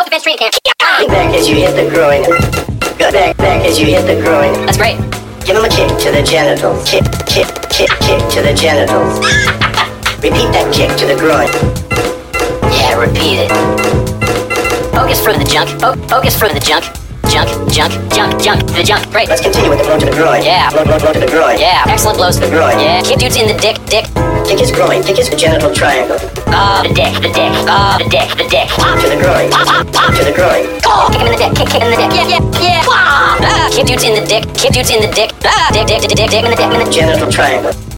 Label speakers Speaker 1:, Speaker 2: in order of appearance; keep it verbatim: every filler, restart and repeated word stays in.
Speaker 1: self-defense training camp.
Speaker 2: Lean back as you hit the groin. Go back, back as you hit the groin.
Speaker 1: That's great.
Speaker 2: Give him a kick to the genitals. Kick, kick, kick, kick to the genitals. Repeat that kick to the groin.
Speaker 1: Yeah, repeat it. Focus from the junk. Fo- focus from the junk. Junk, junk, junk, junk, to the junk. Great.
Speaker 2: Let's continue with the blow to the groin.
Speaker 1: Yeah.
Speaker 2: Blow, blow, blow to the groin.
Speaker 1: Yeah, excellent blows to the
Speaker 2: groin.
Speaker 1: Yeah, kick dudes in the dick, dick.
Speaker 2: Kick his groin. Kick his genital triangle.
Speaker 1: Ah, the dick, the dick. Ah, the dick, the dick.
Speaker 2: To the groin. To the groin.
Speaker 1: Oh, kick him in the dick, kick, kick him in the dick. Yeah, yeah, yeah. Ah, kick dudes in the dick, kick dudes in the dick. Ah, dick, dick, dick, dick, dick, in the dick, in the
Speaker 2: Genital triangle.